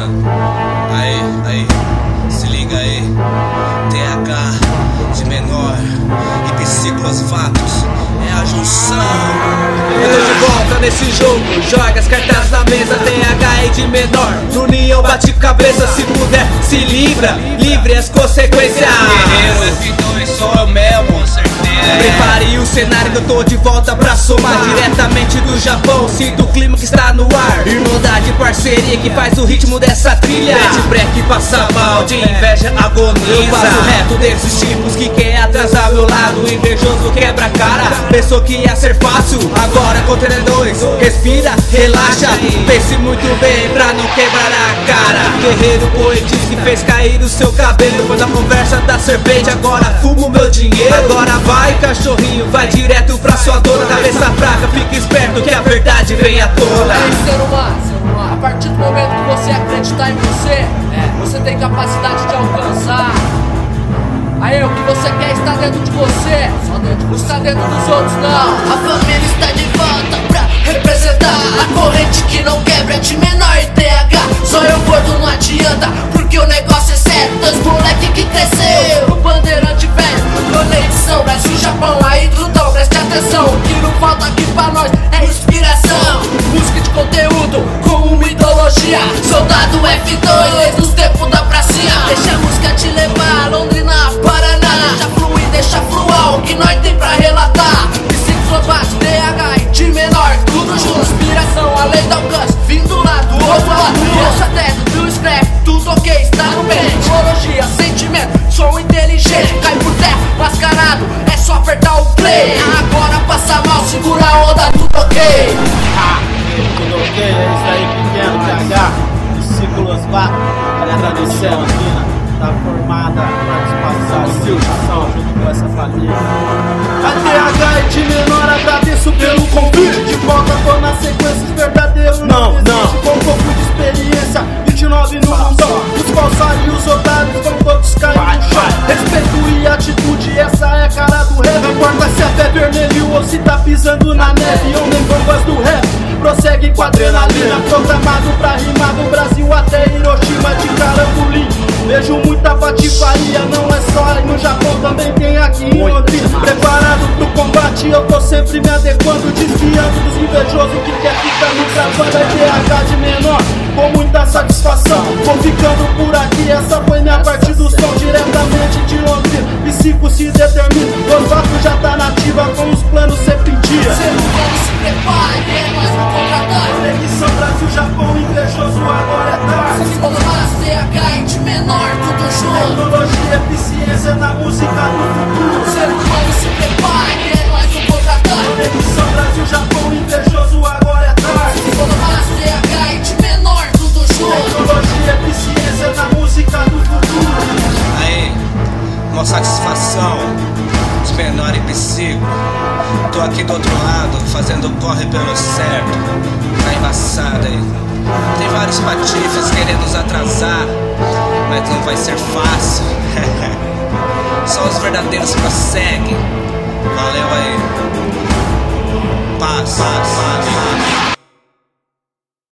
Aí, se liga aí. TH de menor e psicos vatos é a junção. Eu tô de volta nesse jogo, joga as cartas na mesa. TH de menor, no união bate cabeça. Se puder, se livra, livre as consequências. Guerreiro F2, sou eu mesmo, com certeza. Prepare o cenário que eu tô de volta pra somar. Diretamente do Japão, sinto o clima que está no ar. Irmandade, parceria que faz o ritmo dessa trilha. Mete break, passa mal, de inveja agoniza. Eu passo reto desses tipos que quer atrasar meu lado. Invejoso quebra a cara, pensou que ia ser fácil. Agora contra dois, respira, relaxa. Pense muito bem pra não quebrar a cara. Guerreiro poetista que fez cair o seu cabelo. Foi na conversa da serpente, agora fumo meu dinheiro. Agora vai cachorrinho, vai direto pra sua dona. Cabeça fraca, fica esperto que a verdade vem à tona. Ser humano, a partir do momento que você acreditar em você, você tem capacidade de alcançar. Aí o que você quer está dentro de você, não está dentro dos outros não. A família está de volta pra representar a corrente que não quebra, de menor e TH. Só eu gordo não adianta, porque o negócio é sério. Dois moleque que cresceu, o bandeirante velho, conexão Brasil, Japão, aí Trutão, preste atenção. O que não falta aqui pra nós é inspiração. Música de conteúdo com uma ideologia. Soldado F2 desde os tempos da pracinha. Deixa a música te levar, Londrina, Paraná. Deixa fluir, deixa fluar o que nós tem pra relatar. Psicos, TH e de menor, tudo junto. Inspiração, além do alcance, vindo lá do outro lado. Ouça dentro do scrap, tudo ok, está no bem. Ideologia, sentimento, som inteligente. Cai por terra, mascarado, é só apertar o play. Agora passa mal, segura a onda, tudo ok. Tudo ok, é isso aí, pequeno TH, Psicos Vatos, agradecendo aqui tá formada a participação do Japão junto com essa família. A TH e de menor, agradeço pelo convite. De volta tô na sequência, os verdadeiros não. Com um pouco de experiência, 29 no mundão. Os falsários e os otários vão todos cair no chão. Respeito e atitude, essa é a cara do rap. Não importa se a pé vermelho ou se tá pisando na neve. Homem bombas do rap, prossegue com adrenalina. Programado pra rimar do Brasil até Hiroshima de Carambulim. Vejo muita patifaria, não é só aí no Japão, também tem aqui em Londrina. Preparado pro combate, eu tô sempre me adequando, desviando dos invejosos que quer ficar no gravando. É TH de menor, com muita satisfação. Vou ficando por aqui, essa foi minha parte do som, diretamente de Londrina. Psico se determina, os vatos já tá nativa, com os planos sempre em dia. Ser humano se prepare, é nós no contratar. Conexão Brasil, Japão, invejoso, agora é tarde. Psicos, TH e de menor, tudo junto. Tecnologia, eficiência na música do futuro. Ser humano se prepare, é nós no contratar. Conexão Brasil, Japão, invejoso, agora é tarde. Psicos, TH e de menor, tudo junto. Tecnologia, eficiência na música do futuro. Aí, uma satisfação de menor e psico. Tô aqui do outro lado, fazendo corre pelo certo. Tá embaçado aí. Tem vários patifes querendo nos atrasar, mas não vai ser fácil. Só os verdadeiros prosseguem. Valeu aí. Paz.